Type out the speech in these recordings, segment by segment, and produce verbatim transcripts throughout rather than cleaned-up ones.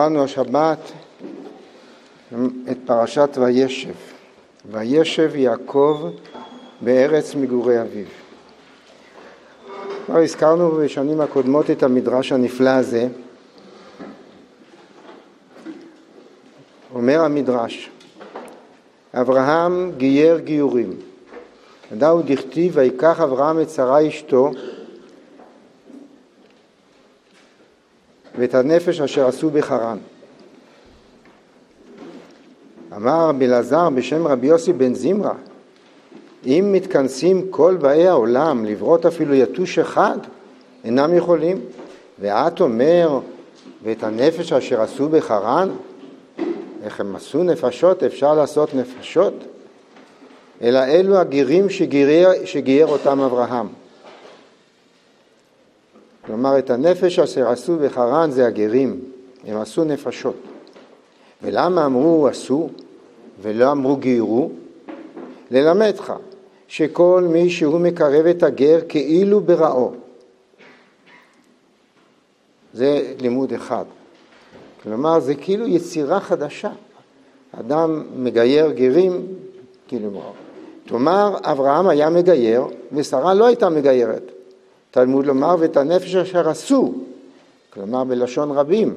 קראנו השבת את פרשת וישב. וישב יעקב בארץ מגורי אביו. כבר הזכרנו בשנים הקודמות את המדרש הנפלא הזה. אומר המדרש, אברהם גייר גיורים. דאו דכתיב ויקח אברהם את שרה אשתו ואת הנפש אשר עשו בחרן. אמר רבי אלעזר בשם רבי יוסי בן זמרה, אם מתכנסים כל באי העולם לברות אפילו יתוש אחד, אינם יכולים. ואת אומר, ואת הנפש אשר עשו בחרן, איך הם עשו נפשות, אפשר לעשות נפשות? אלא אלו הגירים שגייר, שגייר אותם אברהם. כלומר, את הנפש אשר עשו בחרן זה הגירים, הם עשו נפשות. ולמה אמרו עשו ולא אמרו גיירו? ללמדך שכל מי שהוא מקרב את הגר כאילו בראו. זה לימוד אחד. כלומר, זה כאילו יצירה חדשה. אדם מגייר גרים כאילו בראו. כלומר, אברהם היה מגייר ושרה לא הייתה מגיירת. תלמוד לומר ואת הנפש אשר עשו, כלומר בלשון רבים.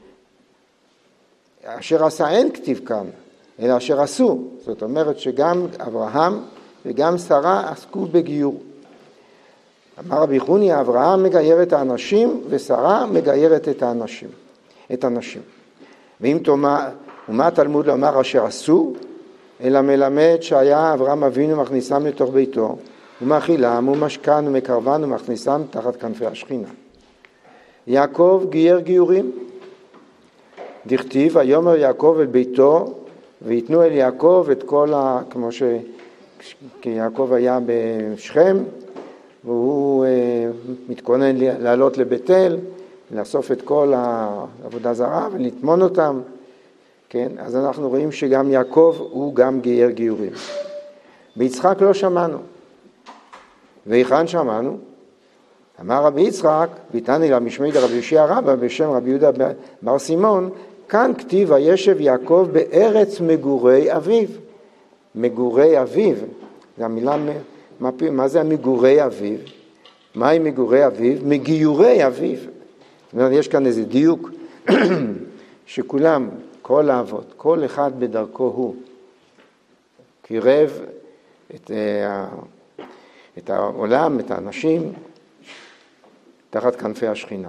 אשר עשה אין כתיב כאן, אלא אשר עשו. זאת אומרת שגם אברהם וגם שרה עסקו בגיור. אמר רבי חוני, אברהם מגייר את האנשים ושרה מגיירת את האנשים. את הנשים. ואם תאמר, ומה תלמוד לומר אשר עשו? אלא מלמד שהיה אברהם אבינו מכניסם לתוך ביתו, ומאכילם ומשכן ומקרבן ומכניסם תחת כנפי השכינה. יעקב גייר גיורים. דכתיב, ויאמר יעקב אל ביתו, ויתנו אל יעקב את כל ה... כמו ש... כי יעקב היה בשכם, והוא אה, מתכונן לעלות לבית-אל, לאסוף את כל העבודה זרה ולטמון אותם. כן? אז אנחנו רואים שגם יעקב הוא גם גייר גיורים. ביצחק לא שמענו. והיכן שמענו? אמר רבי יצחק, ויתני למשמי דרבי יושיע רבא בשם רבי יהודה בר סימון, כאן כתיב וישב יעקב בארץ מגורי אביו. מגורי אביו, זה המילה, מה, מה זה המגורי אביו? מהי מגורי אביו? מגיורי אביו. זאת אומרת, יש כאן איזה דיוק שכולם, כל האבות, כל אחד בדרכו הוא, קירב את, את העולם, את האנשים, תחת כנפי השכינה.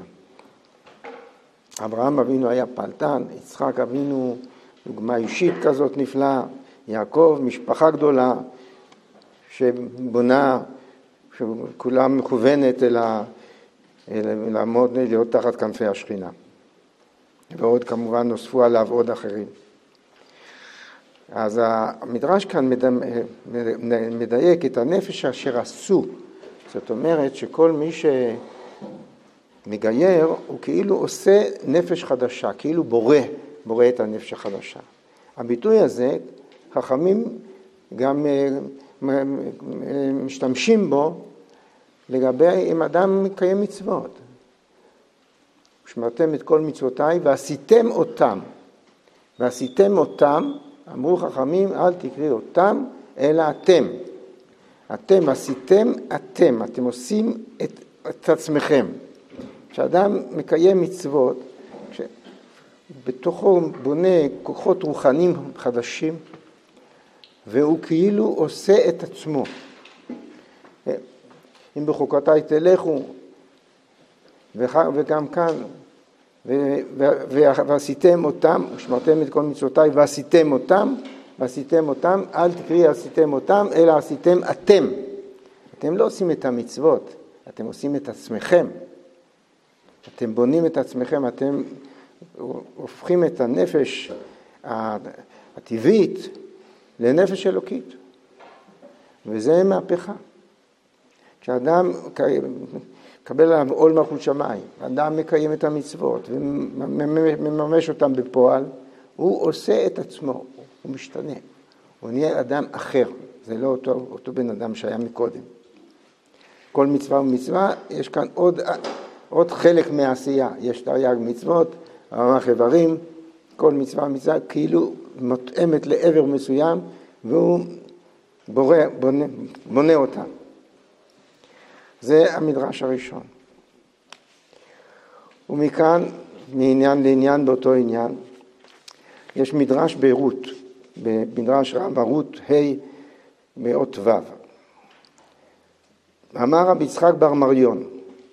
אברהם אבינו היה פלטן, יצחק אבינו דוגמה אישית כזאת נפלאה, יעקב משפחה גדולה שבונה, שכולה מכוונת אל ה... לעמוד, להיות תחת כנפי השכינה. ועוד כמובן נוספו עליו עוד אחרים. אז המדרש כאן מדייק את הנפש אשר עשו. זאת אומרת שכל מי שמגייר הוא כאילו עושה נפש חדשה, כאילו בורא, בורא את הנפש החדשה. הביטוי הזה, חכמים גם משתמשים בו לגבי אם אדם מקיים מצוות. שמרתם את כל מצוותיי ועשיתם אותם. ועשיתם אותם, אמרו חכמים, אל תקראי אותם, אלא אתם. אתם עשיתם, אתם. אתם עושים את, את עצמכם. כשאדם מקיים מצוות, בתוכו בונה כוחות רוחניים חדשים, והוא כאילו עושה את עצמו. אם בחוקותיי תלכו, וגם כאן, ועשיתם אותם, ושמרתם את כל מצוותיי, ועשיתם אותם, ועשיתם אותם, אל תקראי עשיתם אותם, אלא עשיתם אתם. אתם לא עושים את המצוות, אתם עושים את עצמכם. אתם בונים את עצמכם, אתם הופכים את הנפש הטבעית לנפש אלוקית. וזה מהפכה. כשאדם קבל עליו עול מלכות שמיים, אדם מקיים את המצוות ומממש אותם בפועל, הוא עושה את עצמו, הוא משתנה. הוא נהיה אדם אחר, זה לא אותו, אותו בן אדם שהיה מקודם. כל מצווה ומצווה, יש כאן עוד, עוד חלק מהעשייה. יש תרי"ג מצוות, רמ"ח איברים, כל מצווה מצווה כאילו מותאמת לעבר מסוים, והוא בורא, בונה, בונה אותה. זה המדרש הראשון. ומכאן, מעניין לעניין באותו עניין, יש מדרש ברות, במדרש רב רות ה' מאות ו'. אמר רבי יצחק בר מריון,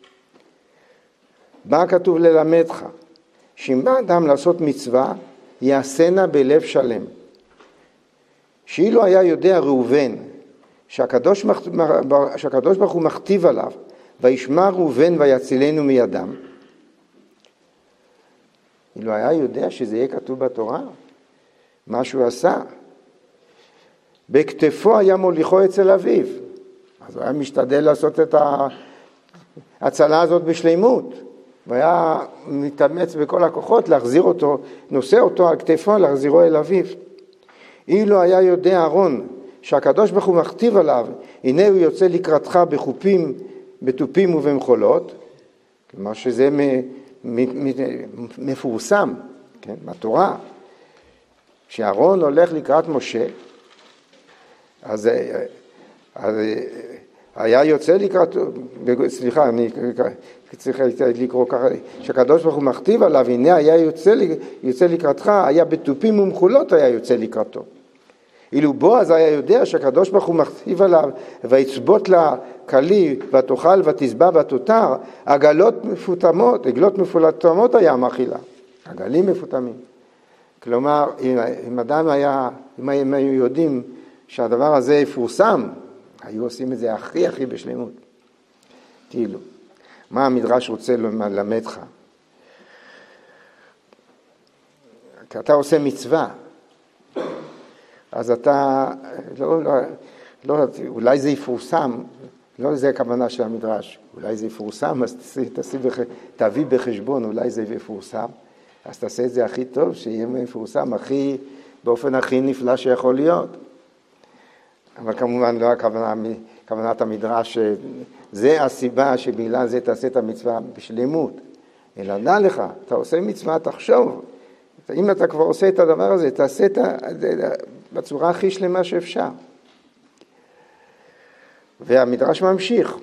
בא כתוב ללמדך, שאם בא אדם לעשות מצווה, יעשנה בלב שלם. שאילו היה יודע ראובן, שהקדוש, שהקדוש ברוך הוא מכתיב עליו, וישמע ראובן ויצילנו מידם, אילו היה יודע שזה יהיה כתוב בתורה, מה שהוא עשה, בכתפו היה מוליכו אצל אביו, אז הוא היה משתדל לעשות את ההצלה הזאת בשלימות, והיה מתאמץ בכל הכוחות להחזיר אותו, נושא אותו על כתפו, להחזירו אל אביו. אילו היה יודע אהרון שהקדוש ברוך הוא מכתיב עליו, הנה הוא יוצא לקראתך בחופים, בתופים ובמחולות, כלומר שזה מפורסם, כן, בתורה, כשאהרון הולך לקראת משה, אז, אז היה יוצא לקראת, סליחה, אני צריך לקרוא ככה, שהקדוש ברוך הוא מכתיב עליו, הנה היה יוצא, יוצא לקראתך, היה בתופים ומחולות היה יוצא לקראתו. אילו בועז היה יודע שהקדוש ברוך הוא מכתיב עליו, ויצבות לה כלי, ותאכל ותשבע ותותר, עגלות מפותמות, עגלות מפותמות היה מאכילה, עגלים מפותמים. כלומר, אם, אם אדם היה, אם הם היו יודעים שהדבר הזה יפורסם, היו עושים את זה הכי הכי בשלמות. כאילו, מה המדרש רוצה ללמדך? כי אתה עושה מצווה, אז אתה, לא, לא, לא, אולי זה יפורסם, לא זה הכוונה של המדרש, אולי זה יפורסם, אז תעשי, תעשי בח, תביא בחשבון, אולי זה יפורסם, אז תעשה את זה הכי טוב, שיהיה מפורסם, הכי, באופן הכי נפלא שיכול להיות. אבל כמובן לא הכוונה, כוונת המדרש, זה הסיבה שבגלל זה תעשה את המצווה בשלמות. אלא דע לך, אתה עושה מצווה, תחשוב, אם אתה כבר עושה את הדבר הזה, תעשה את זה בצורה הכי שלמה שאפשר. והמדרש ממשיך.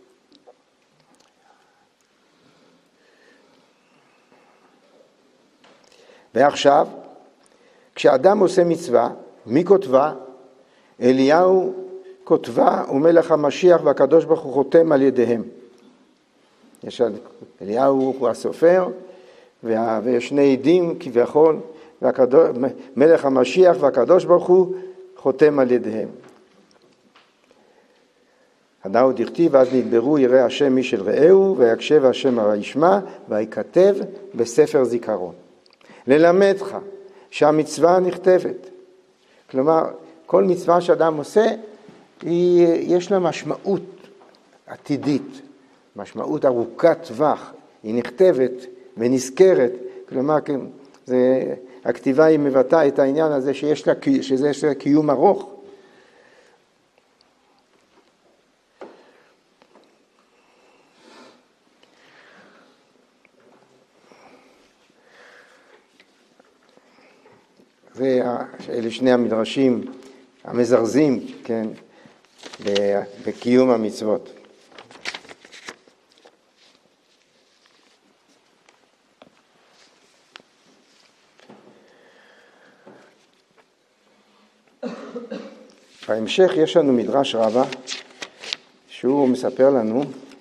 ועכשיו, כשאדם עושה מצווה, מי כותבה? אליהו כותבה ומלך המשיח והקדוש ברוך הוא חותם על ידיהם. יש אליהו הוא הסופר, ויש שני עדים כביכול, מלך המשיח והקדוש ברוך הוא חותם על ידיהם. הדאו דכתיב, אז נדברו ירא השם איש אל רעהו, ויקשב השם וישמע, ויכתב בספר זיכרון. ללמדך שהמצווה נכתבת. כלומר, כל מצווה שאדם עושה, היא, יש לה משמעות עתידית, משמעות ארוכת טווח, היא נכתבת ונזכרת, כלומר, זה, הכתיבה היא מבטאה את העניין הזה שיש לה, שזה יש לה קיום ארוך. ואלה שני המדרשים המזרזים, כן, בקיום המצוות. בהמשך יש לנו מדרש רבה, שהוא מספר לנו,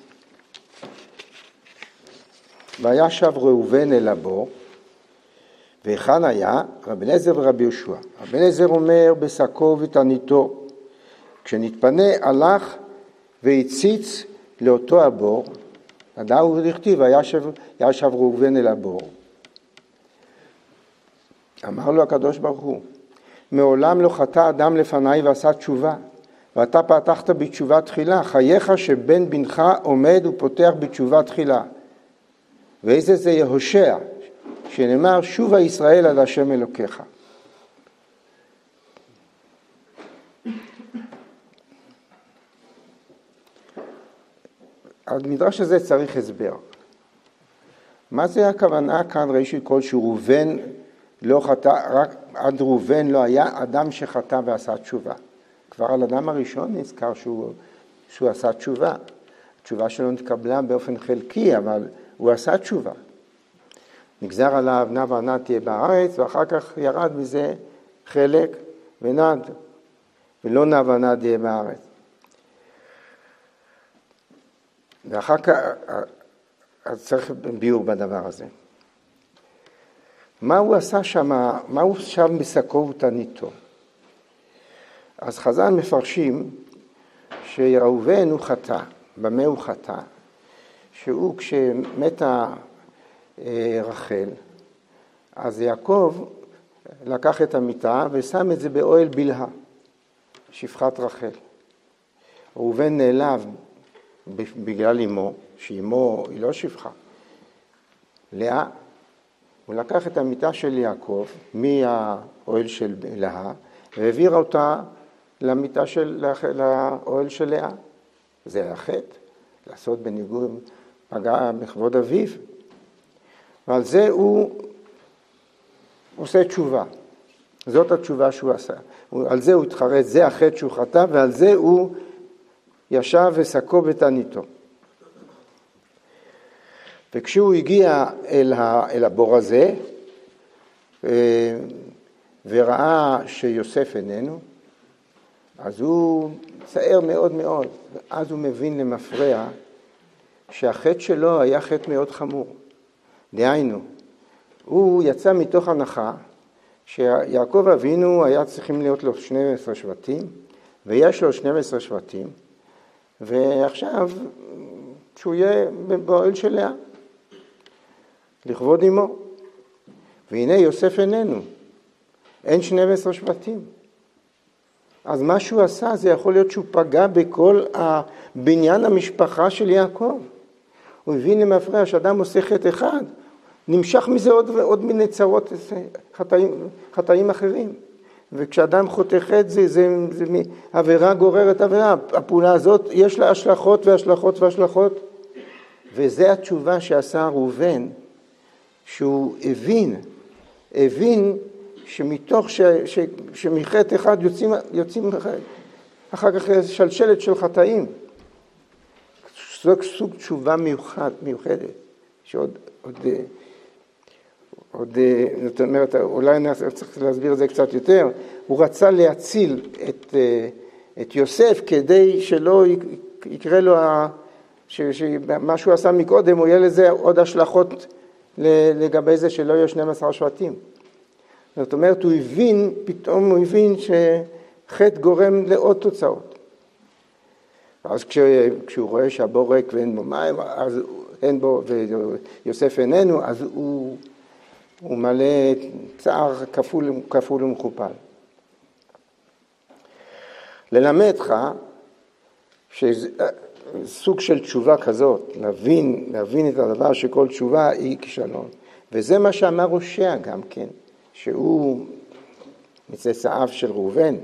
וישב ראובן אל הבור, והיכן היה? רבי אליעזר ורבי יהושע. רבי אליעזר אומר בשקו ובתעניתו, כשנתפנה הלך והציץ לאותו הבור, הדאו דכתיב וישב ישב ראובן אל הבור. אמר לו הקדוש ברוך הוא, מעולם לא חטא אדם לפניי ועשה תשובה, ואתה פתחת בתשובה תחילה, חייך שבן בנך עומד ופותח בתשובה תחילה. ואיזה זה יהושע, שנאמר שובה ישראל עד השם אלוקיך. המדרש הזה צריך הסבר. מה זה הכוונה כאן ראשית כל שראובן לא חטא, רק עד ראובן לא היה אדם שחטא ועשה תשובה. כבר על אדם הראשון נזכר שהוא, שהוא עשה תשובה. התשובה שלו נתקבלה באופן חלקי, אבל הוא עשה תשובה. נגזר עליו נע וענד תהיה בארץ, ואחר כך ירד מזה חלק ונד, ולא נע וענד תהיה בארץ. ואחר כך, אז צריך ביור בדבר הזה. מה הוא עשה שם, מה הוא שם בשקו ותניתו? אז חז"ל מפרשים שראובן הוא חטא. במה הוא חטא? שהוא כשמתה רחל, אז יעקב לקח את המיטה ושם את זה באוהל בלהה, שפחת רחל. ראובן נעלב בגלל אמו, שאמו היא לא שפחה. לאה, הוא לקח את המיטה של יעקב מהאוהל של לאה, והעביר אותה למיטה של, לאוהל של לאה. זה היה חטא, לעשות בניגוד, פגע בכבוד אביו. ועל זה הוא עושה תשובה. זאת התשובה שהוא עשה. על זה הוא התחרט, זה החטא שהוא חטא, ועל זה הוא ישב ושקו ותניתו. וכשהוא הגיע אל, ה, אל הבור הזה, וראה שיוסף איננו, אז הוא צער מאוד מאוד, ואז הוא מבין למפרע שהחטא שלו היה חטא מאוד חמור. דהיינו, הוא יצא מתוך הנחה שיעקב אבינו היה צריכים להיות לו שנים עשר שבטים, ויש לו שנים עשר שבטים, ועכשיו שהוא יהיה באוהל של לאה, לכבוד אמו. והנה יוסף איננו, אין שנים עשר שבטים. אז מה שהוא עשה זה יכול להיות שהוא פגע בכל בניין המשפחה של יעקב. הוא הבין למפרע שאדם עושה חטא אחד, נמשך מזה עוד ועוד מיני צרות, חטאים, חטאים אחרים. וכשאדם חוטא חטא זה, זה, זה עבירה גוררת עבירה. הפעולה הזאת יש לה השלכות והשלכות והשלכות. וזה התשובה שעשה ראובן, שהוא הבין, הבין שמתוך ש, ש, שמחטא אחד יוצאים, יוצאים אחר כך שלשלת של חטאים. זה סוג תשובה מיוחד, מיוחדת, שעוד, עוד, עוד, זאת אומרת, אולי צריך להסביר את זה קצת יותר. הוא רצה להציל את, את יוסף כדי שלא יקרה לו, שמה שהוא עשה מקודם, הוא יהיה לזה עוד השלכות לגבי זה שלא יהיו שנים עשר שבטים. זאת אומרת, הוא הבין, פתאום הוא הבין שחטא גורם לעוד תוצאות. אז כשהוא רואה שהבור ריק ואין בו מים, אז אין בו, ויוסף איננו, אז הוא, הוא מלא צער כפול, כפול ומכופל. ללמדך שסוג של תשובה כזאת, להבין, להבין את הדבר שכל תשובה היא כישלון. וזה מה שאמר הושע גם כן, שהוא מצאצאיו של ראובן.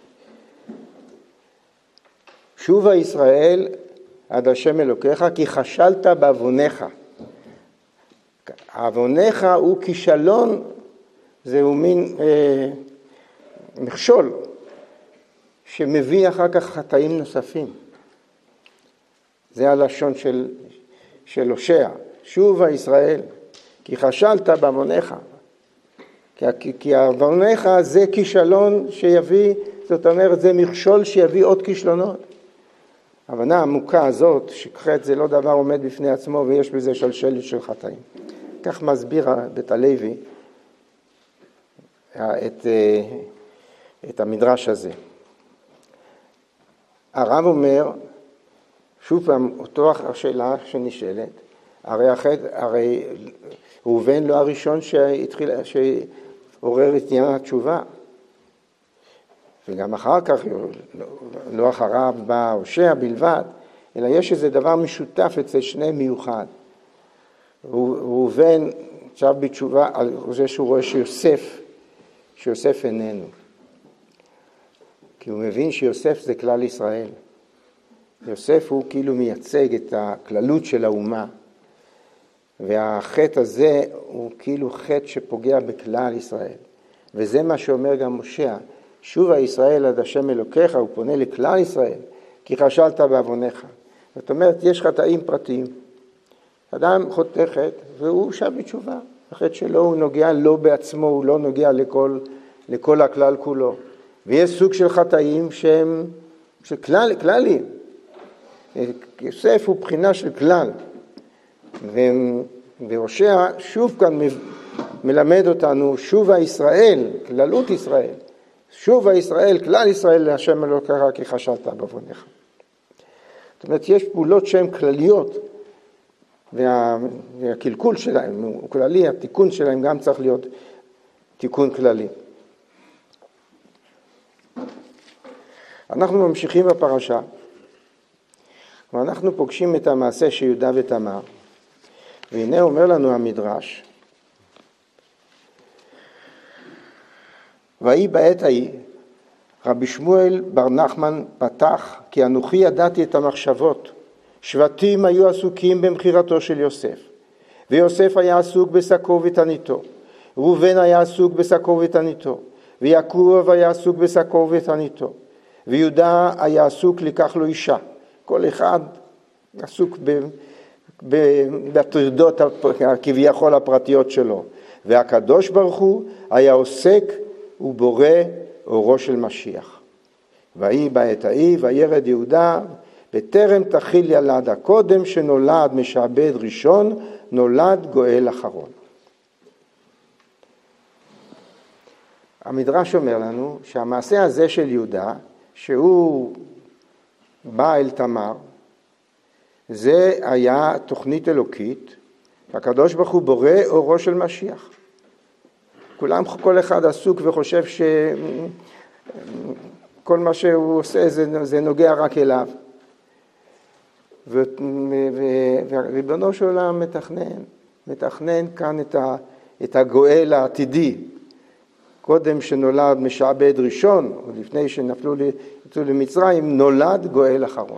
שובה ישראל עד השם אלוקיך, כי חשלת בעוונך. עוונך הוא כישלון, זהו מין אה, מכשול, שמביא אחר כך חטאים נוספים. זה הלשון של, של הושע. שובה ישראל, כי חשלת בעוונך. כי, כי, כי עוונך זה כישלון שיביא, זאת אומרת, זה מכשול שיביא עוד כישלונות. ההבנה העמוקה הזאת, שחטא זה לא דבר עומד בפני עצמו ויש בזה שלשלת של חטאים. כך מסביר בית הלוי את, את המדרש הזה. הרב אומר, שוב פעם, אותו השאלה שנשאלת, הרי, החטא, הרי ראובן לא הראשון שהתחיל, שעורר את עניין התשובה. וגם אחר כך, לא אחריו בא הושע בלבד, אלא יש איזה דבר משותף אצל שני מיוחד. ראובן עכשיו בתשובה על זה שהוא רואה שיוסף, שיוסף איננו. כי הוא מבין שיוסף זה כלל ישראל. יוסף הוא כאילו מייצג את הכללות של האומה. והחטא הזה הוא כאילו חטא שפוגע בכלל ישראל. וזה מה שאומר גם משה, שובה ישראל עד השם אלוקיך, הוא פונה לכלל ישראל, כי חשלת בעוונך. זאת אומרת, יש חטאים פרטיים. אדם חוטא חטא והוא שב בתשובה. החטא שלו הוא נוגע לא בעצמו, הוא לא נוגע לכל, לכל הכלל כולו. ויש סוג של חטאים שהם של כלל, כללים. יוסף הוא בחינה של כלל. והושע שוב כאן מלמד אותנו, שובה ישראל, כללות ישראל. שובה ישראל, כלל ישראל, להשם אלוקיך כי חשלת בעוונך. זאת אומרת, יש פעולות שהן כלליות, וה, והקלקול שלהם הוא כללי, התיקון שלהם גם צריך להיות תיקון כללי. אנחנו ממשיכים בפרשה, ואנחנו פוגשים את המעשה של יהודה ותמר, והנה אומר לנו המדרש, והיא בעת ההיא, רבי שמואל בר נחמן פתח, כי אנוכי ידעתי את המחשבות. שבטים היו עסוקים במחירתו של יוסף, ויוסף היה עסוק בשקו ותניתו, ראובן היה עסוק בשקו ותניתו, ויעקב היה עסוק בשקו ותניתו, ויהודה היה עסוק לקח לו אישה. כל אחד עסוק בטרדות כביכול הפרטיות שלו. והקדוש ברוך הוא היה עוסק ובורא אורו של משיח. והיא בעת ההיא וירד יהודה בטרם תחיל ילדה, קודם שנולד משעבד ראשון נולד גואל אחרון. המדרש אומר לנו שהמעשה הזה של יהודה, שהוא בא אל תמר, זה היה תוכנית אלוקית, הקדוש ברוך הוא בורא אורו של משיח. כולם, כל אחד עסוק וחושב שכל מה שהוא עושה זה, זה נוגע רק אליו. וריבונו של עולם מתכנן, מתכנן כאן את, ה, את הגואל העתידי. קודם שנולד משעבד ראשון, או לפני שנפלו למצרים, נולד גואל אחרון.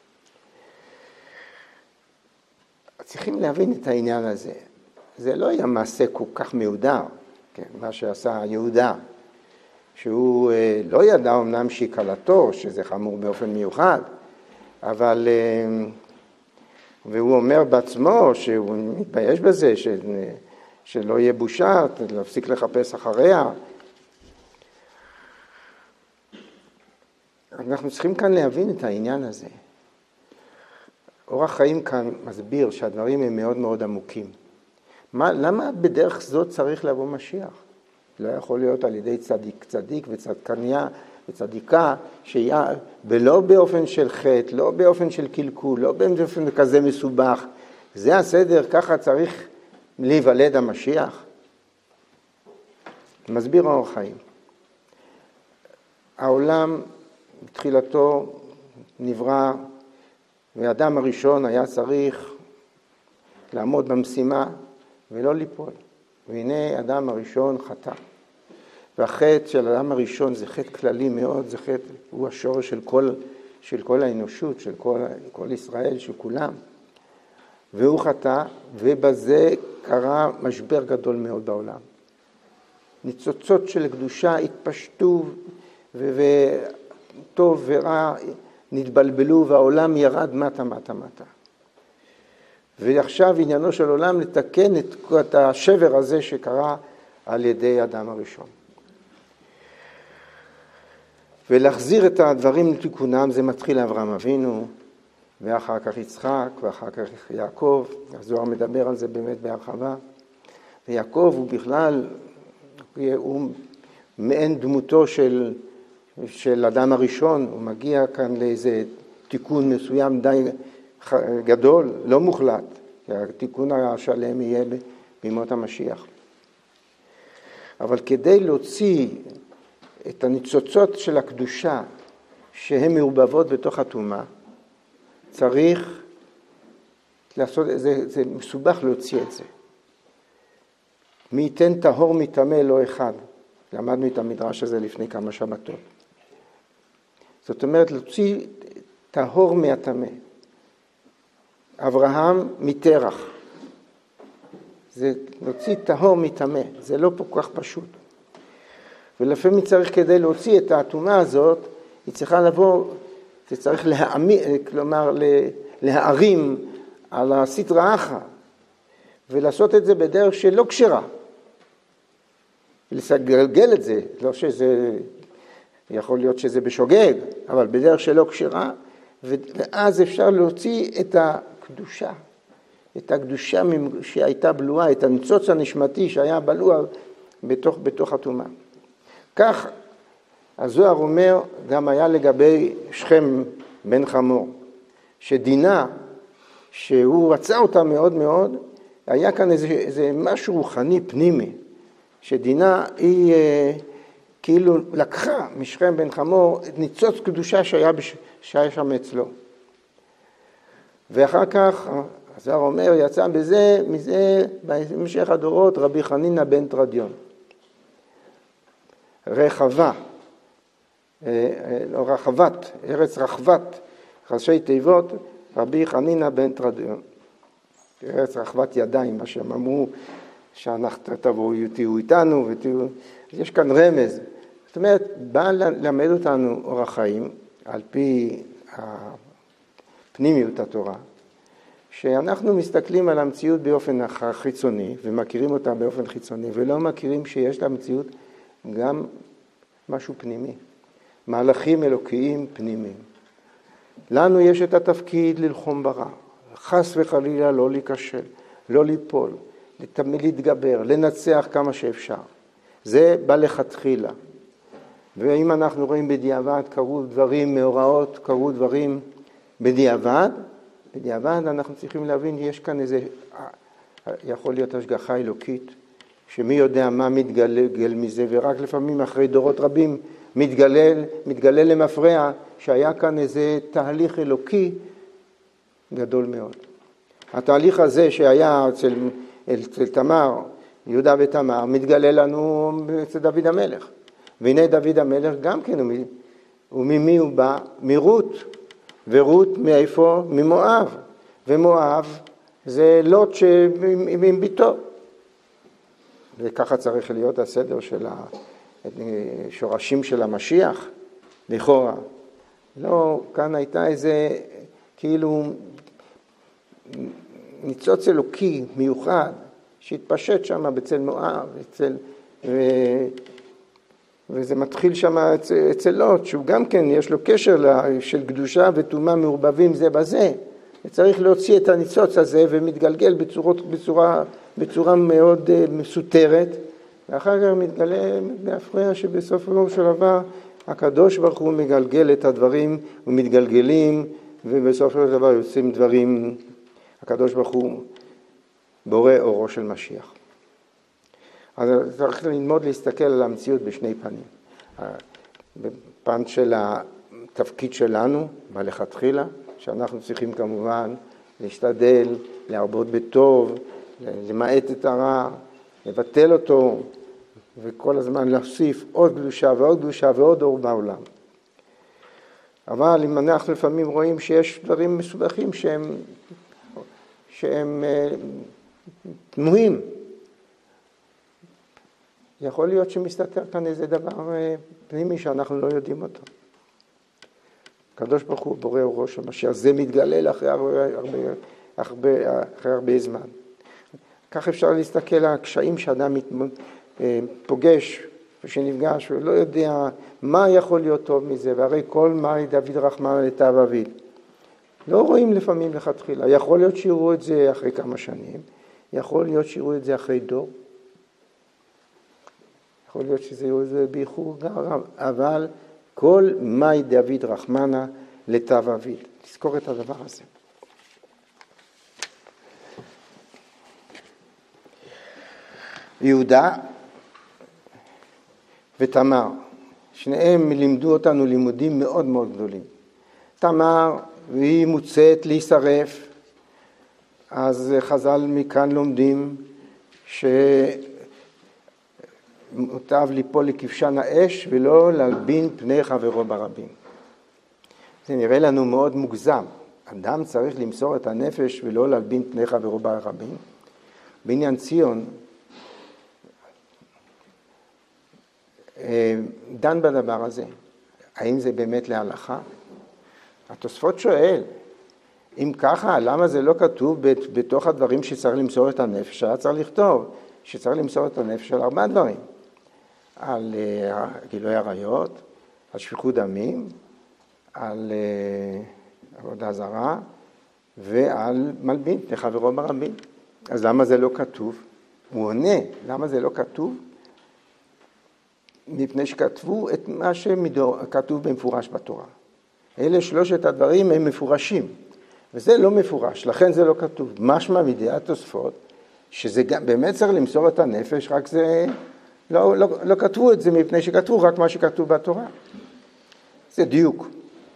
צריכים להבין את העניין הזה. זה לא היה מעשה כל כך מיודר, כן, מה שעשה יהודה, שהוא אה, לא ידע אמנם שהיא קלתו, שזה חמור באופן מיוחד, אבל, אה, והוא אומר בעצמו שהוא מתבייש בזה, ש, שלא יהיה בושה, להפסיק לחפש אחריה. אנחנו צריכים כאן להבין את העניין הזה. אורח חיים כאן מסביר שהדברים הם מאוד מאוד עמוקים. מה, למה בדרך זאת צריך לבוא משיח? לא יכול להיות על ידי צדיק, צדיק וצדקניה וצדיקה, שיהיה ולא באופן של חטא, לא באופן של קלקול, לא באופן כזה מסובך. זה הסדר, ככה צריך להיוולד המשיח. מסביר אורח חיים. העולם בתחילתו נברא, והאדם הראשון היה צריך לעמוד במשימה ולא ליפול. והנה אדם הראשון חטא. והחטא של האדם הראשון זה חטא כללי מאוד, זה חטא, הוא השורש של כל, של כל האנושות, של כל, כל ישראל, של כולם. והוא חטא, ובזה קרה משבר גדול מאוד בעולם. ניצוצות של קדושה התפשטו, וטוב ורע נתבלבלו, והעולם ירד מטה מטה מטה. ועכשיו עניינו של עולם לתקן את השבר הזה שקרה על ידי האדם הראשון. ולהחזיר את הדברים לתיקונם, זה מתחיל אברהם אבינו, ואחר כך יצחק, ואחר כך יעקב. הזוהר מדבר על זה באמת בהרחבה. ויעקב הוא בכלל, הוא מעין דמותו של, של אדם הראשון, הוא מגיע כאן לאיזה תיקון מסוים די גדול, לא מוחלט, כי התיקון השלם יהיה בימות המשיח. אבל כדי להוציא את הניצוצות של הקדושה שהן מעורבבות בתוך הטומאה, צריך לעשות, זה, זה מסובך להוציא את זה. מי ייתן טהור מטמא לא אחד. למדנו את המדרש הזה לפני כמה שבתות. זאת אומרת, להוציא טהור מהטמא. אברהם מתרח. זה להוציא טהור מטמא, זה לא כל כך פשוט. ולפעמים צריך כדי להוציא את האטומה הזאת, היא צריכה לבוא, זה צריך להעמיד, כלומר להערים על הסטרא אחרא, ולעשות את זה בדרך שלא כשרה. ולגלגל את זה, לא שזה, יכול להיות שזה בשוגג, אבל בדרך שלא כשרה, ואז אפשר להוציא את הקדושה, את הקדושה שהייתה בלועה, את הניצוץ הנשמתי שהיה בלוע בתוך, בתוך הטומאה. כך הזוהר אומר, גם היה לגבי שכם בן חמור, שדינה, שהוא רצה אותה מאוד מאוד, היה כאן איזה, איזה משהו רוחני פנימי, שדינה היא אה, כאילו לקחה משכם בן חמור את ניצוץ קדושה שהיה, בש... שהיה שם אצלו. ואחר כך, הזוהר אומר, יצא בזה, מזה, במשך הדורות, רבי חנינא בן תרדיון. רחבה, לא רחבת, ארץ רחבת, ראשי תיבות, רבי חנינא בן תרדיון. ארץ רחבת ידיים, מה שהם אמרו, שאנחנו תבואו תהיו איתנו, ותהיו... יש כאן רמז. זאת אומרת, בא ללמד אותנו אורח חיים, על פי הפנימיות התורה, שאנחנו מסתכלים על המציאות באופן חיצוני, ומכירים אותה באופן חיצוני, ולא מכירים שיש למציאות גם משהו פנימי, מהלכים אלוקיים פנימיים. לנו יש את התפקיד ללחום ברע, חס וחלילה לא להיכשל, לא ליפול, תמיד להתגבר, לנצח כמה שאפשר. זה בא לכתחילה. ואם אנחנו רואים בדיעבד, קרו דברים מאורעות, קרו דברים בדיעבד, בדיעבד אנחנו צריכים להבין, יש כאן איזה, יכול להיות השגחה אלוקית, שמי יודע מה מתגלל מזה, ורק לפעמים אחרי דורות רבים מתגלל, מתגלל למפרע, שהיה כאן איזה תהליך אלוקי גדול מאוד. התהליך הזה שהיה אצל, אצל תמר, יהודה ותמר, מתגלה לנו אצל דוד המלך. והנה דוד המלך גם כן, וממי הוא בא? מרות. ורות מאיפה? ממואב. ומואב זה לוט עם ביתו. וככה צריך להיות הסדר של השורשים של המשיח, לכאורה. לא, כאן הייתה איזה כאילו ניצוץ אלוקי מיוחד שהתפשט שם בצל מואב, אצל, ו, וזה מתחיל שם אצל, אצל לוט, שהוא גם כן יש לו קשר של קדושה וטומאה מעורבבים זה בזה. וצריך להוציא את הניצוץ הזה ומתגלגל בצורות, בצורה, בצורה מאוד מסותרת, ואחר כך מתגלה בהפרע שבסוף של דבר הקדוש ברוך הוא מגלגל את הדברים ומתגלגלים, ובסוף של דבר יוצאים דברים, הקדוש ברוך הוא בורא אורו של משיח. אז צריך ללמוד להסתכל על המציאות בשני פנים. בפן של התפקיד שלנו, מלכתחילה, שאנחנו צריכים כמובן להשתדל, להרבות בטוב, למעט את הרע, לבטל אותו, וכל הזמן להוסיף עוד קדושה ועוד קדושה ועוד אור בעולם. אבל אם אנחנו לפעמים רואים שיש דברים מסובכים שהם, שהם תמוהים, יכול להיות שמסתתר כאן איזה דבר פנימי שאנחנו לא יודעים אותו. הקדוש ברוך הוא בורא אורו של משיח, זה מתגלל אחרי הרבה, הרבה, הרבה, אחרי הרבה זמן. כך אפשר להסתכל על הקשיים שאדם פוגש ושנפגש ולא יודע מה יכול להיות טוב מזה, והרי כל מה דוד רחמנא לטב אביד. לא רואים לפעמים לכתחילה, יכול להיות שיראו את זה אחרי כמה שנים, יכול להיות שיראו את זה אחרי דור, יכול להיות שזה יראו את זה באיחור רב, אבל כל מאי דוד רחמנא לטב אביד. תזכור את הדבר הזה. יהודה ותמר, שניהם לימדו אותנו לימודים מאוד מאוד גדולים. תמר, והיא מוצאת להישרף, אז חז"ל מכאן לומדים שמוטב ליפול לכבשן האש ולא להלבין פני חברו ברבים. זה נראה לנו מאוד מוגזם. אדם צריך למסור את הנפש ולא להלבין פני חברו ברבים. בעניין ציון, דן בדבר הזה. האם זה באמת להלכה? התוספות שואל, אם ככה, למה זה לא כתוב בתוך הדברים שצריך למסור את הנפש? היה צריך לכתוב שצריך למסור את הנפש על ארבעה דברים. על גילוי עריות, על שפיכות דמים, על עבודה זרה ועל מלבין, לחברו ברבים. אז למה זה לא כתוב? הוא עונה, למה זה לא כתוב? מפני שכתבו את מה שכתוב במפורש בתורה. אלה שלושת הדברים הם מפורשים, וזה לא מפורש, לכן זה לא כתוב. משמע מידי התוספות, שזה גם, באמת צריך למסור את הנפש, רק זה, לא, לא, לא כתבו את זה מפני שכתבו רק מה שכתוב בתורה. זה דיוק.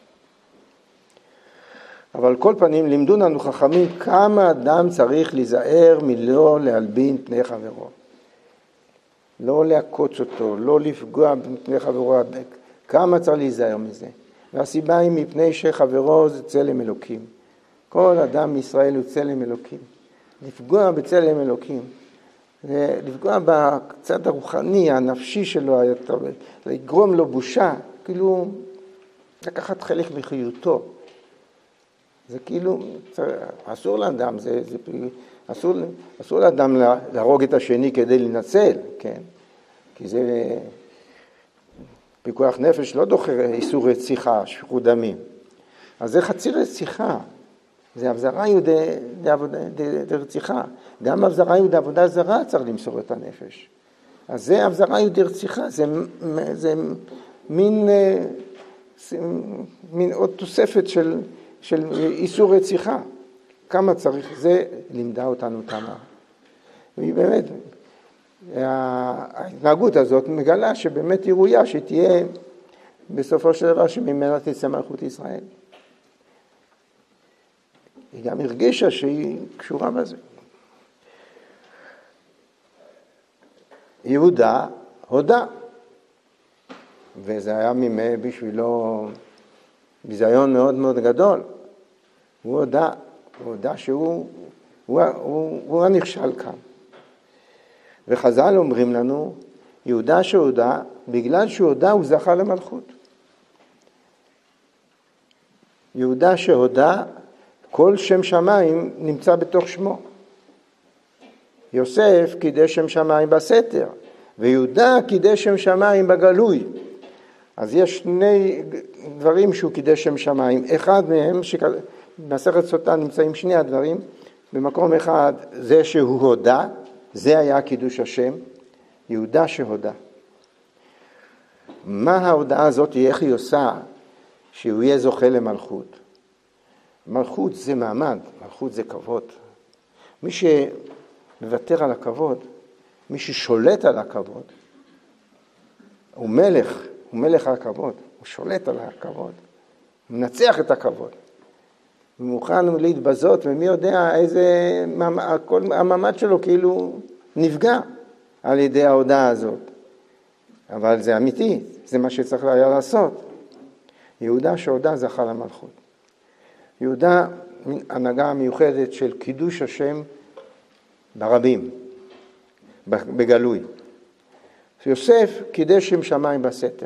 אבל כל פנים לימדו לנו חכמים כמה אדם צריך להיזהר מלא להלבין פני חברו. לא להקוץ אותו, לא לפגוע בפני חברו, כמה צריך להיזהר מזה. והסיבה היא מפני שחברו זה צלם אלוקים. כל אדם מישראל הוא צלם אלוקים. לפגוע בצלם אלוקים, לפגוע בצד הרוחני, הנפשי שלו, לגרום לו בושה, כאילו לקחת חלק מחיותו. זה כאילו, אסור לאדם, זה, זה, אסור, אסור לאדם להרוג את השני כדי לנצל, כן? כי זה פיקוח נפש לא דוחה איסור רציחה, שפיכות דמים. אז זה חצי רציחה, זה הבזרה יהודה דרציחה. גם הבזרה יהודה עבודה זרה צריך למסור את הנפש. אז זה הבזרה יהודה דרציחה, זה, זה מין, מין עוד תוספת של, של איסור רציחה. כמה צריך, זה לימדה אותנו תמה. והיא באמת, ההתנהגות הזאת מגלה שבאמת היא ראויה, שתהיה בסופו של דבר שממנה תצא מלכות ישראל. היא גם הרגישה שהיא קשורה בזה. יהודה הודה, וזה היה ממש בשבילו ביזיון מאוד מאוד גדול. הוא הודה, הוא הודה שהוא הוא, הוא, הוא הנכשל כאן. וחז"ל אומרים לנו, יהודה שהודה, בגלל שהוא הודה הוא זכה למלכות. יהודה שהודה, כל שם שמיים נמצא בתוך שמו. יוסף קידש שם שמיים בסתר, ויהודה קידש שם שמיים בגלוי. אז יש שני דברים שהוא קידש שם שמיים. אחד מהם, במסכת סוטה נמצאים שני הדברים, במקום אחד זה שהוא הודה, זה היה קידוש השם, יהודה שהודה. מה ההודעה הזאת, איך היא עושה, שהוא יהיה זוכה למלכות? מלכות זה מעמד, מלכות זה כבוד. מי שמוותר על הכבוד, מי ששולט על הכבוד, הוא מלך, הוא מלך על הכבוד, הוא שולט על הכבוד, הוא מנצח את הכבוד. הוא מוכן להתבזות, ומי יודע איזה, כל המעמד שלו כאילו נפגע על ידי ההודעה הזאת. אבל זה אמיתי, זה מה שצריך היה לעשות. יהודה שהודה זכה למלכות. יהודה הנהגה מיוחדת של קידוש השם ברבים, בגלוי. יוסף קידש שם שמיים בסתר.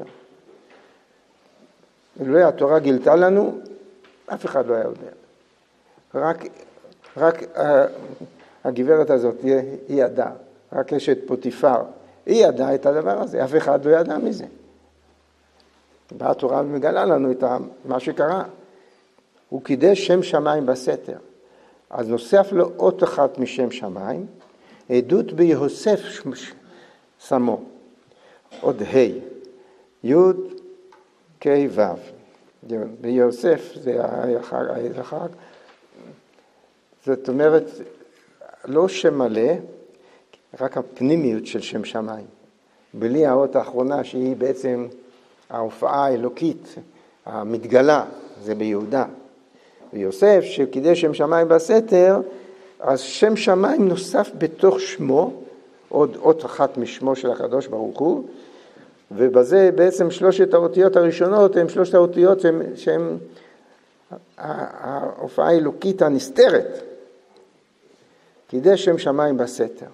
אלוהי התורה גילתה לנו, אף אחד לא היה יודע. רק, רק הגברת הזאת היא, היא ידעה, רק אשת פוטיפר, היא ידעה את הדבר הזה, אף אחד לא ידע מזה. באה התורה מגלה לנו את מה שקרה. הוא קידש שם שמיים בסתר. אז נוסף לו אות אחת משם שמיים, עדות ביוסף שמו, עוד ה' י' כ' ו'. ביוסף זה החג, זאת אומרת, לא שם מלא, רק הפנימיות של שם שמיים. בלי האות האחרונה שהיא בעצם ההופעה האלוקית, המתגלה, זה ביהודה. ויוסף שקידש שם שמיים בסתר, אז שם שמיים נוסף בתוך שמו, עוד אות אחת משמו של הקדוש ברוך הוא, ובזה בעצם שלושת האותיות הראשונות, הם שלושת האותיות שהן ההופעה האלוקית הנסתרת. קידש שם שמיים בסתר.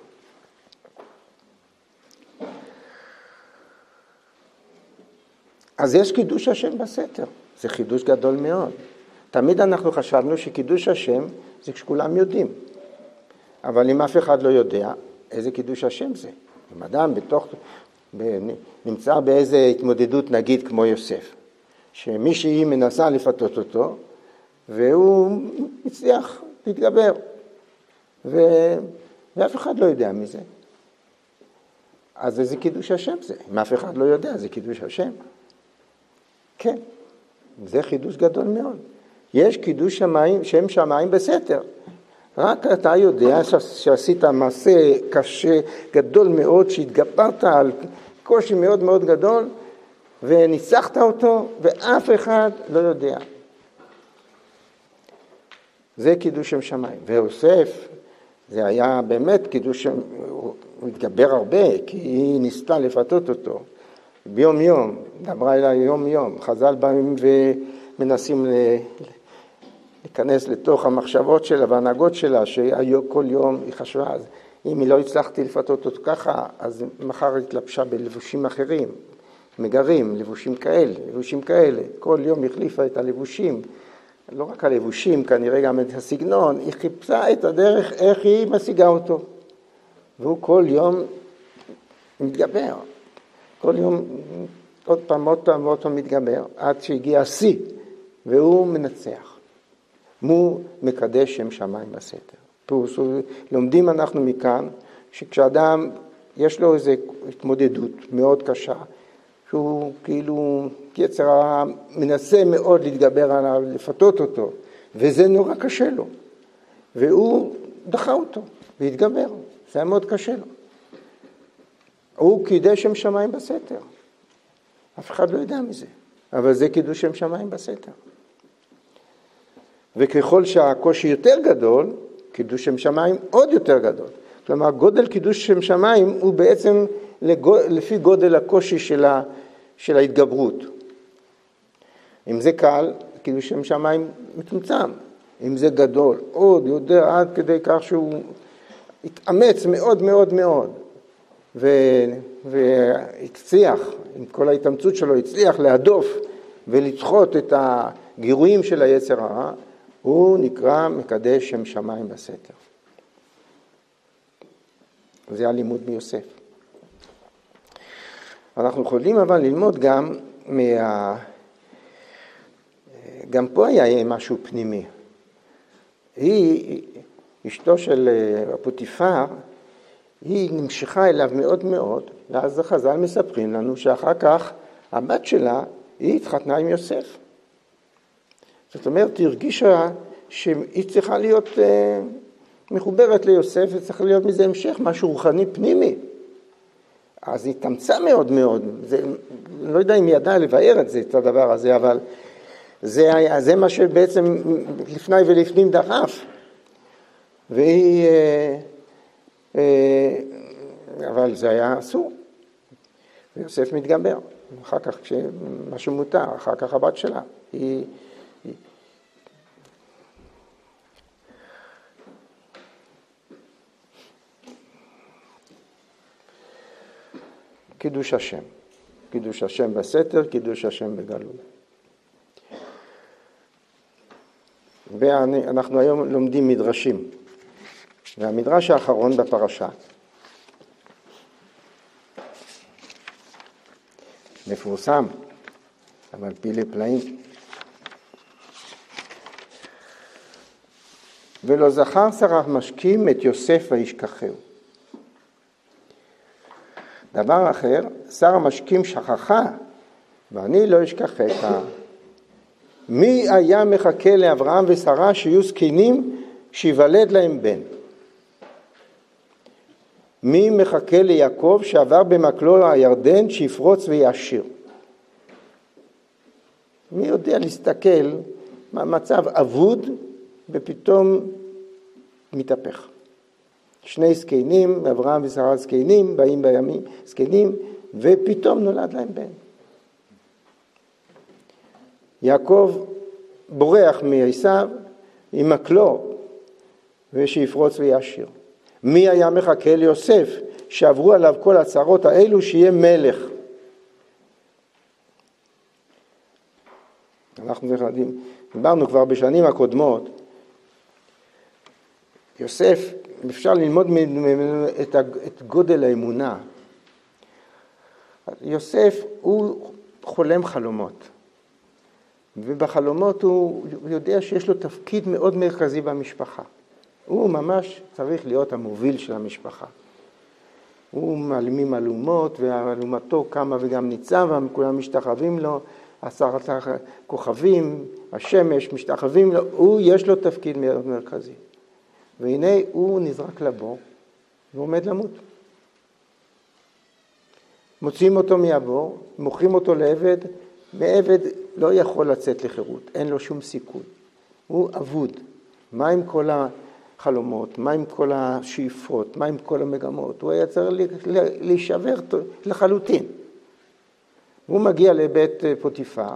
אז יש קידוש השם בסתר, זה חידוש גדול מאוד. תמיד אנחנו חשבנו שקידוש השם זה כשכולם יודעים. אבל אם אף אחד לא יודע, איזה קידוש השם זה? אם אדם בתוך, נמצא באיזה התמודדות נגיד כמו יוסף, שמישהי מנסה לפתות אותו, והוא מצליח להתגבר, ו... ואף אחד לא יודע מזה. אז איזה קידוש השם זה? אם אף אחד לא יודע, זה קידוש השם. כן, זה חידוש גדול מאוד. יש קידוש שמיים, שם שמיים בסתר. רק אתה יודע שעשית מעשה קשה, גדול מאוד, שהתגברת על קושי מאוד מאוד גדול, וניצחת אותו, ואף אחד לא יודע. זה קידוש שם שמיים. ויוסף, זה היה באמת קידוש שם, הוא התגבר הרבה, כי היא ניסתה לפתות אותו. ביום יום, דברה אליי יום יום, חז"ל באים ומנסים להיכנס לתוך המחשבות שלה והנהגות שלה, שהיו כל יום היא חשבה, אז אם היא לא הצלחתי לפתות אותו ככה, אז מחר התלבשה בלבושים אחרים, מגרים, לבושים כאלה, לבושים כאלה, כל יום החליפה את הלבושים, לא רק הלבושים, כנראה גם את הסגנון, היא חיפשה את הדרך איך היא משיגה אותו, והוא כל יום מתגבר. כל יום עוד פעם, עוד פעם, עוד פעם מתגבר, עד שהגיע השיא, והוא מנצח. הוא מקדש שם שמיים בסתר. פירוש, לומדים אנחנו מכאן, שכשאדם יש לו איזו התמודדות מאוד קשה, שהוא כאילו יצר הרע מנסה מאוד להתגבר עליו, לפתות אותו, וזה נורא קשה לו. והוא דחה אותו, והתגבר. זה היה מאוד קשה לו. הוא קידש שם שמיים בסתר. אף אחד לא יודע מזה. אבל זה קידוש שם שמיים בסתר. וככל שהקושי יותר גדול, קידוש שם שמיים עוד יותר גדול. כלומר, גודל קידוש שם שמיים הוא בעצם לפי גודל הקושי של, ה, של ההתגברות. אם זה קל, קידוש שם שמיים מצומצם. אם זה גדול, עוד יותר עד כדי כך שהוא התאמץ מאוד מאוד מאוד. והצליח, עם כל ההתאמצות שלו, הצליח להדוף ולדחות את הגירויים של היצר הרע, הוא נקרא מקדש שם שמיים בסתר. זה הלימוד מיוסף. אנחנו יכולים אבל ללמוד גם מה... גם פה היה משהו פנימי. היא, אשתו של פוטיפר, היא נמשכה אליו מאוד מאוד, ואז החז"ל מספרים לנו שאחר כך הבת שלה, היא התחתנה עם יוסף. זאת אומרת, היא הרגישה שהיא צריכה להיות אה, מחוברת ליוסף, וצריך להיות מזה המשך, משהו רוחני פנימי. אז היא תמצא מאוד מאוד, זה, לא יודע אם היא ידעה לבאר את זה, את הדבר הזה, אבל זה, זה מה שבעצם לפני ולפנים דחף. והיא... אה, אבל זה היה אסור, ויוסף מתגבר, אחר כך כשמשהו מותר, אחר כך הבת שלה, היא... היא... קידוש השם, קידוש השם בסתר, קידוש השם בגלוי. ואנחנו היום לומדים מדרשים, והמדרש האחרון בפרשה, מפורסם, אבל פילי פלאים. ולא זכר שר המשקים את יוסף וישכחהו. דבר אחר, שר המשקים שכחה, ואני לא אשכחך. מי היה מחכה לאברהם ושרה שיהיו זקנים שיוולד להם בן? מי מחכה ליעקב שעבר במקלו הירדן שיפרוץ ויעשיר? מי יודע להסתכל מצב אבוד ופתאום מתהפך? שני זקנים, אברהם ושרה זקנים, באים בימים זקנים, ופתאום נולד להם בן. יעקב בורח מעשיו עם מקלו ושיפרוץ ויעשיר. מי היה מחכה ליוסף שעברו עליו כל הצרות האלו שיהיה מלך? אנחנו דיברנו כבר בשנים הקודמות, יוסף, אפשר ללמוד את גודל האמונה. יוסף הוא חולם חלומות, ובחלומות הוא יודע שיש לו תפקיד מאוד מרכזי במשפחה. הוא ממש צריך להיות המוביל של המשפחה. הוא מעלימים מהלומות, והלומתו קמה וגם ניצבה, וכולם משתחווים לו, עשרת הכוכבים, השמש משתחווים לו, הוא יש לו תפקיד מאוד מרכזי. והנה הוא נזרק לבור, ועומד למות. מוציאים אותו מהבור, מוכרים אותו לעבד, מעבד לא יכול לצאת לחירות, אין לו שום סיכוי. הוא אבוד. מה עם כל החלומות? מה עם כל השאיפות? מה עם כל המגמות? הוא היה צריך להישבר לחלוטין. הוא מגיע לבית פוטיפר,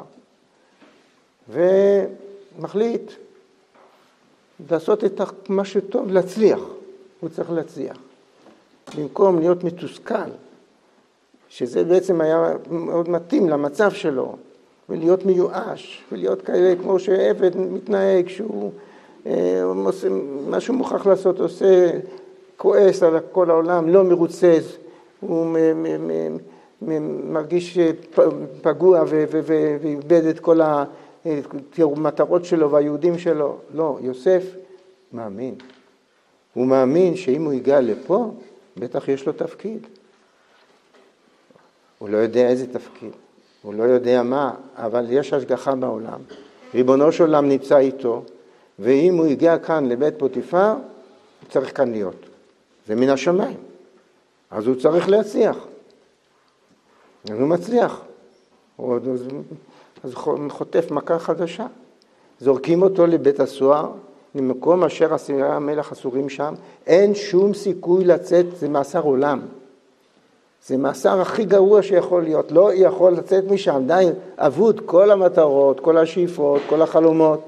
ומחליט לעשות את מה שטוב, להצליח. הוא צריך להצליח. במקום להיות מתוסכל, שזה בעצם היה מאוד מתאים למצב שלו, ולהיות מיואש, ולהיות כאלה כמו שעבד מתנהג, שהוא אה, עושה, מה שהוא מוכרח לעשות, עושה כועס על כל העולם, לא מרוצה, הוא מ, מ, מ, מ, מרגיש פגוע ואיבד את כל המטרות שלו והיהודים שלו. לא, יוסף מאמין. הוא מאמין שאם הוא יגע לפה, בטח יש לו תפקיד. הוא לא יודע איזה תפקיד, הוא לא יודע מה, אבל יש השגחה בעולם. ריבונו של עולם נמצא איתו, ואם הוא הגיע כאן לבית פוטיפר, הוא צריך כאן להיות. זה מן השמיים. אז הוא צריך להצליח. אז הוא מצליח. אז הוא חוטף מכה חדשה. זורקים אותו לבית הסוהר, למקום אשר עשרה המלך אסורים שם, אין שום סיכוי לצאת, זה מאסר עולם. זה מאסר הכי גרוע שיכול להיות, לא יכול לצאת משם, די אבוד, כל המטרות, כל השאיפות, כל החלומות,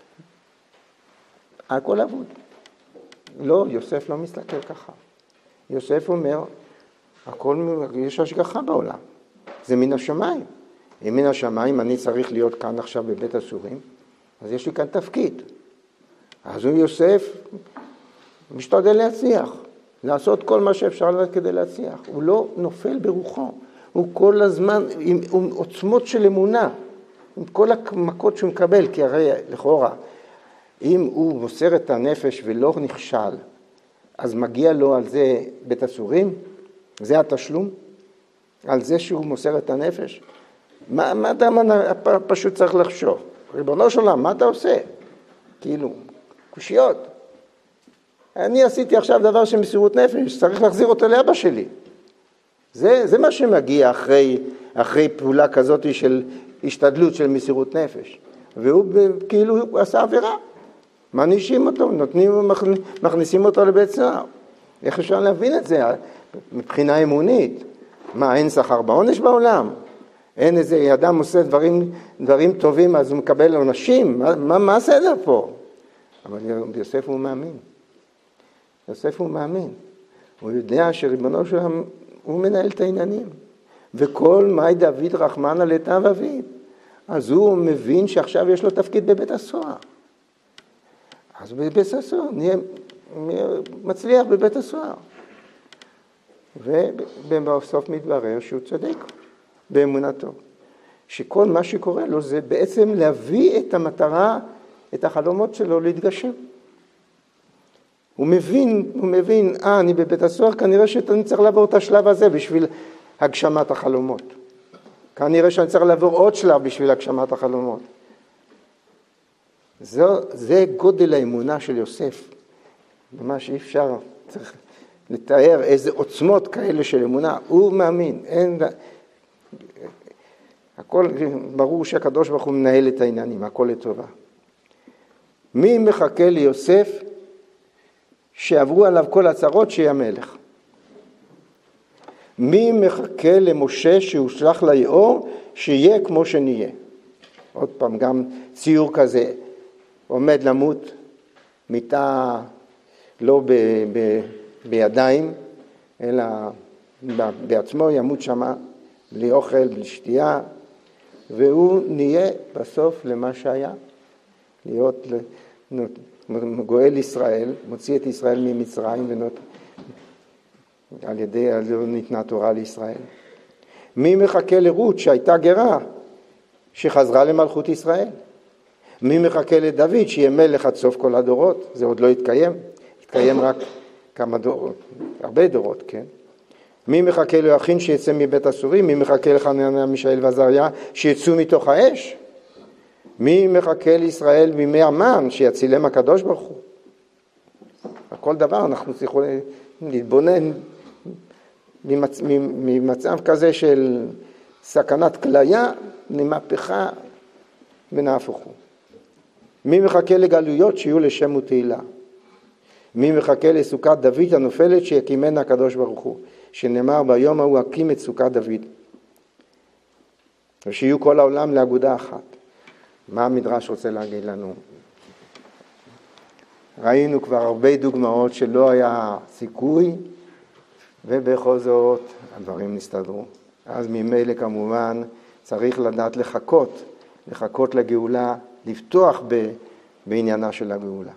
הכל אבוד. לא, יוסף לא מסתכל ככה. יוסף אומר, הכל, יש השגחה בעולם, זה מן השמיים. אם מן השמיים אני צריך להיות כאן עכשיו בבית הסורים, אז יש לי כאן תפקיד. אז הוא יוסף משתדל להצליח. לעשות כל מה שאפשר כדי להצליח. הוא לא נופל ברוחו. הוא כל הזמן עם, עם עוצמות של אמונה, עם כל המכות שהוא מקבל, כי הרי לכאורה, אם הוא מוסר את הנפש ולא נכשל, אז מגיע לו על זה בית הסורים? זה התשלום? על זה שהוא מוסר את הנפש? מה, מה אתה פשוט צריך לחשוב? ריבונו של עולם, מה אתה עושה? כאילו, קושיות. אני עשיתי עכשיו דבר של מסירות נפש, צריך להחזיר אותו לאבא שלי. זה, זה מה שמגיע אחרי, אחרי פעולה כזאת של השתדלות של מסירות נפש. והוא כאילו הוא עשה עבירה. מענישים אותו, נותנים, מכניסים אותו לבית סוהר. איך אפשר להבין את זה מבחינה אמונית? מה, אין שכר בעונש בעולם? אין איזה אדם עושה דברים, דברים טובים, אז הוא מקבל עונשים? מה, מה, מה הסדר פה? אבל יוסף הוא מאמין. יוסף הוא מאמין. הוא יודע שריבונו שלם, הוא מנהל את העניינים. וכל מאי דוד רחמנא לטב אביו. אז הוא מבין שעכשיו יש לו תפקיד בבית הסוהר. אז בבית הסוהר, נהיה, נהיה מצליח בבית הסוהר. ובסוף מתברר שהוא צודק באמונתו. שכל מה שקורה לו זה בעצם להביא את המטרה, את החלומות שלו להתגשם. הוא מבין, הוא מבין, אה, אני בבית הסוהר, כנראה שאני צריך לעבור את השלב הזה בשביל הגשמת החלומות. כנראה שאני צריך לעבור עוד שלב בשביל הגשמת החלומות. זה, זה גודל האמונה של יוסף. ממש אי אפשר, צריך לתאר איזה עוצמות כאלה של אמונה. הוא מאמין, אין, הכל ברור שהקדוש ברוך הוא מנהל את העניינים, הכל לטובה. מי מחכה ליוסף שעברו עליו כל הצרות שיהיה המלך? מי מחכה למשה שהושלח ליאור שיהיה כמו שנהיה? עוד פעם, גם ציור כזה, עומד למות, מיטה לא ב, ב, בידיים, אלא בעצמו ימות שמה, בלי אוכל, בלי שתייה, והוא נהיה בסוף למה שהיה, להיות גואל ישראל, מוציא את ישראל ממצרים, ונות... על ידי ניתנה תורה לישראל. מי מחכה לרות שהייתה גרה, שחזרה למלכות ישראל? מי מחכה לדוד שיהיה מלך עד סוף כל הדורות? זה עוד לא יתקיים, יתקיים רק כמה דורות, הרבה דורות, כן? מי מחכה ליוחנן שיצא מבית הסורים? מי מחכה לחנניה, מישאל ועזריה שיצאו מתוך האש? מי מחכה לישראל בימי המן שיצילם הקדוש ברוך הוא? כל דבר אנחנו צריכים להתבונן ממצ... ממצב כזה של סכנת כליה למהפכה ונהפוך הוא. מי מחכה לגלויות שיהיו לשם ותהילה? מי מחכה לסוכת דוד הנופלת שיקימנה הקדוש ברוך הוא, שנאמר ביום ההוא הקים את סוכת דוד, ושיהיו כל העולם לאגודה אחת. מה המדרש רוצה להגיד לנו? ראינו כבר הרבה דוגמאות שלא היה סיכוי, ובכל זאת הדברים נסתדרו. אז ממילא כמובן צריך לדעת לחכות, לחכות לגאולה, לפתוח ב, בעניינה של הגאולה.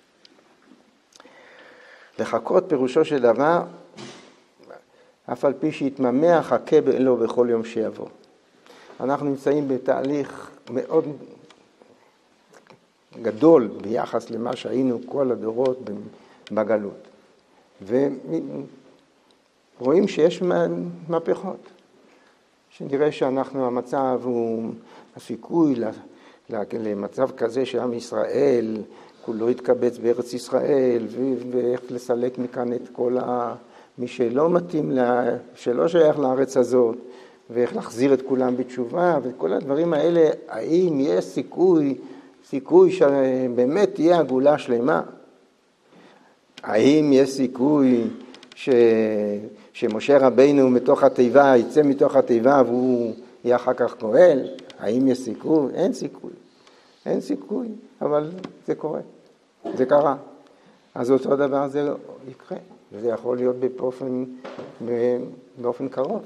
לחכות פירושו של דבר, אף על פי שיתממע חכה לו בכל יום שיבוא. אנחנו נמצאים בתהליך מאוד גדול ביחס למה שהיינו כל הדורות בגלות. ורואים שיש מהפכות. שנראה שאנחנו, המצב הוא הסיכוי למצב כזה שעם ישראל כולו יתקבץ בארץ ישראל, ואיך לסלק מכאן את כל ה... מי שלא מתאים, לה... שלא שייך לארץ הזאת, ואיך להחזיר את כולם בתשובה, וכל הדברים האלה, האם יש סיכוי, סיכוי שבאמת תהיה הגאולה שלמה? האם יש סיכוי ש... שמשה רבינו מתוך התיבה, יצא מתוך התיבה והוא יהיה אחר כך גואל? האם יש סיכוי? אין סיכוי. אין סיכוי, אבל זה קורה. זה קרה. אז אותו דבר זה יקרה. וזה יכול להיות באופן, באופן קרוב.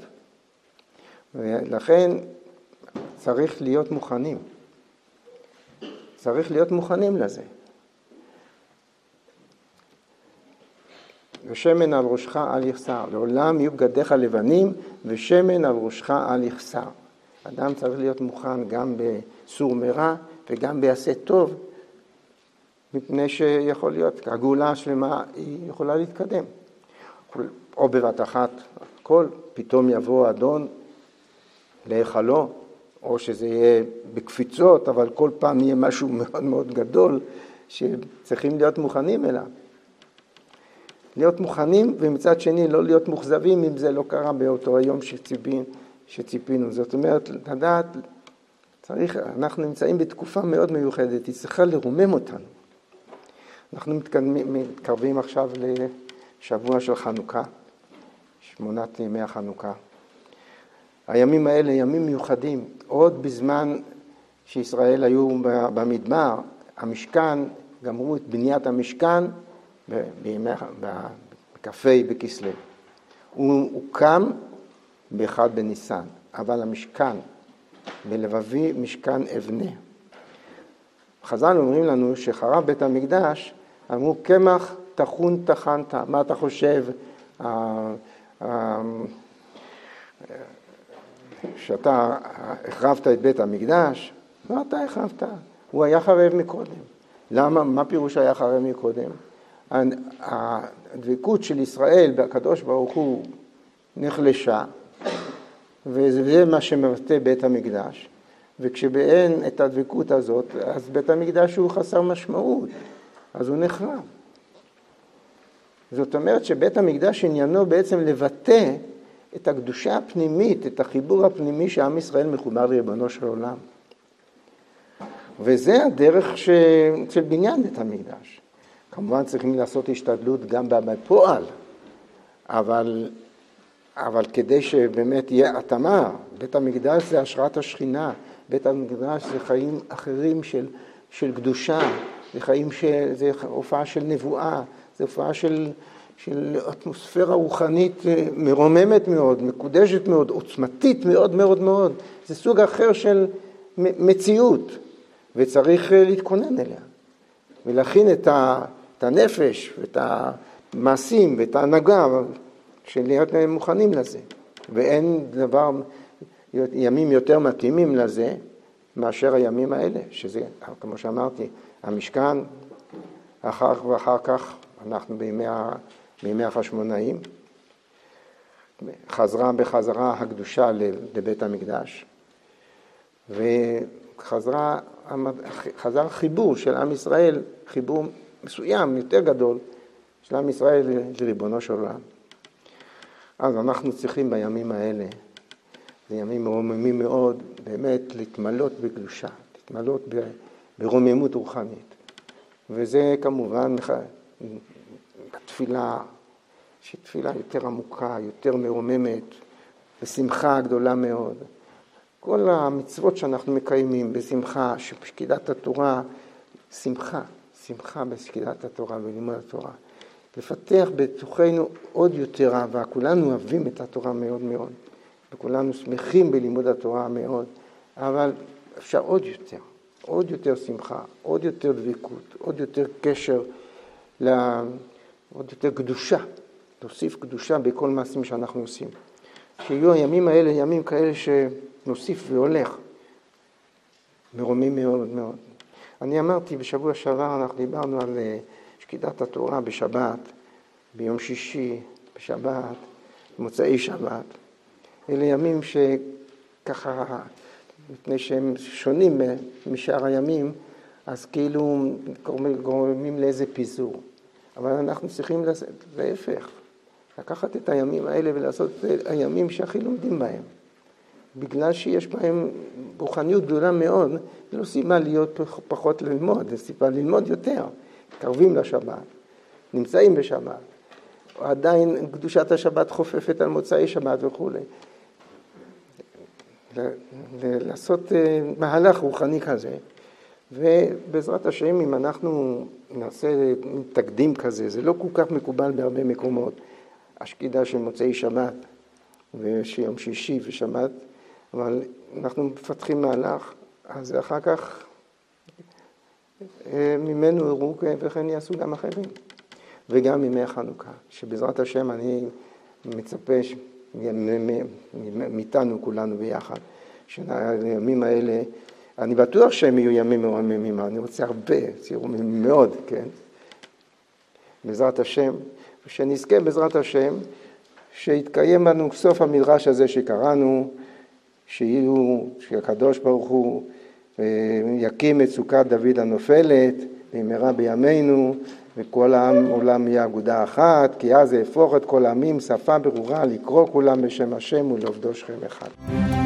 ולכן צריך להיות מוכנים. צריך להיות מוכנים לזה. ושמן על ראשך אל יחסר. לעולם יהיו בגדיך לבנים, ושמן על ראשך אל יחסר. אדם צריך להיות מוכן גם בסור מרע וגם בעשה טוב, מפני שיכול להיות, הגאולה השלמה היא יכולה להתקדם. או בבת אחת, כל פתאום יבוא אדון להיכלו, או שזה יהיה בקפיצות, אבל כל פעם יהיה משהו מאוד מאוד גדול שצריכים להיות מוכנים אליו. להיות מוכנים, ומצד שני לא להיות מוחזבים אם זה לא קרה באותו היום שציפינו. שציפינו. זאת אומרת, לדעת, צריך, אנחנו נמצאים בתקופה מאוד מיוחדת, היא צריכה לרומם אותנו. אנחנו מתקרבים עכשיו לשבוע של חנוכה, שמונת ימי החנוכה. הימים האלה ימים מיוחדים. עוד בזמן שישראל היו במדבר, המשכן, גמרו את בניית המשכן בימי, בקפי בכסלו. הוא הוקם באחד בניסן, אבל המשכן בלבבי משכן אבנה. חז"ל אומרים לנו שחרב בית המקדש, אמרו קמח תחון תחנת. מה אתה חושב שאתה החרבת את בית המקדש? לא אתה החרבת, הוא היה חרב מקודם. למה? מה פירוש היה חרב מקודם? הדבקות של ישראל בקדוש ברוך הוא נחלשה, וזה מה שמבטא בית המקדש. וכשבאין את הדבקות הזאת, אז בית המקדש הוא חסר משמעות, אז הוא נחרב. זאת אומרת שבית המקדש עניינו בעצם לבטא את הקדושה הפנימית, את החיבור הפנימי שעם ישראל מחובר לריבונו של עולם. וזה הדרך ש... של בניין בית המקדש. כמובן צריכים לעשות השתדלות גם בפועל, אבל... אבל כדי שבאמת יהיה התאמה, בית המקדש זה השראת השכינה, בית המקדש זה חיים אחרים של, של קדושה, זה חיים של, זה הופעה של נבואה, זה הופעה של, של אטמוספירה רוחנית מרוממת מאוד, מקודשת מאוד, עוצמתית מאוד מאוד מאוד. זה סוג אחר של מציאות, וצריך להתכונן אליה, ולהכין את הנפש, ואת המעשים, ואת ההנהגה, של להיות מוכנים לזה. ואין דבר, ימים יותר מתאימים לזה, מאשר הימים האלה, שזה, כמו שאמרתי, המשכן, אחר ואחר כך, אנחנו בימי, בימי החשמונאים, חזרה בחזרה הקדושה לבית המקדש, וחזרה, חזר חיבור של עם ישראל, חיבור מסוים, יותר גדול, של עם ישראל לריבונו של עולם. אז אנחנו צריכים בימים האלה, זה ימים מרוממים מאוד, באמת להתמלות בקדושה, להתמלות ברוממות רוחנית. וזה כמובן התפילה, שהיא תפילה יותר עמוקה, יותר מרוממת, בשמחה גדולה מאוד. כל המצוות שאנחנו מקיימים בשמחה, שבשקידת התורה, שמחה, שמחה בשקידת התורה ולימוד התורה. לפתח בתוכנו עוד יותר אהבה, כולנו אוהבים את התורה מאוד מאוד, וכולנו שמחים בלימוד התורה מאוד, אבל אפשר עוד יותר, עוד יותר שמחה, עוד יותר דבקות, עוד יותר קשר, עוד יותר קדושה, להוסיף קדושה בכל מעשים שאנחנו עושים. שיהיו הימים האלה, ימים כאלה שנוסיף והולך, מרומים מאוד מאוד. אני אמרתי בשבוע שעבר, אנחנו דיברנו על שקידת התורה בשבת, ביום שישי, בשבת, במוצאי שבת. אלה ימים שככה, מפני שהם שונים משאר הימים, אז כאילו גורמים לאיזה פיזור. אבל אנחנו צריכים להפך, לקחת את הימים האלה ולעשות את הימים שהכי לומדים בהם. בגלל שיש בהם רוחניות גדולה מאוד, זה לא סיבה להיות פחות ללמוד, זה סיבה ללמוד יותר. קרבים לשבת, נמצאים בשבת, עדיין קדושת השבת חופפת על מוצאי שבת וכו'. לעשות מהלך רוחני כזה, ובעזרת השם אם אנחנו נעשה תקדים כזה, זה לא כל כך מקובל בהרבה מקומות, השקידה של מוצאי שבת ושיום שישי ושבת, אבל אנחנו מפתחים מהלך, אז אחר כך ממנו הראו וכן יעשו גם אחרים. וגם ימי החנוכה, שבעזרת השם אני מצפה מאיתנו כולנו ביחד, שהימים האלה, אני בטוח שהם יהיו ימים מרוממים, אני רוצה הרבה, מרוממים מאוד, כן? בעזרת השם, ושנזכה בעזרת השם, שיתקיים לנו סוף המדרש הזה שקראנו, שיהיו, שהקדוש ברוך הוא יקים את סוכת דוד הנופלת, במהרה בימינו, וכל העם עולם יהיה אגודה אחת, כי אז יהפוך את כל העמים שפה ברורה לקרוא כולם בשם השם ולעובדו שכם אחד.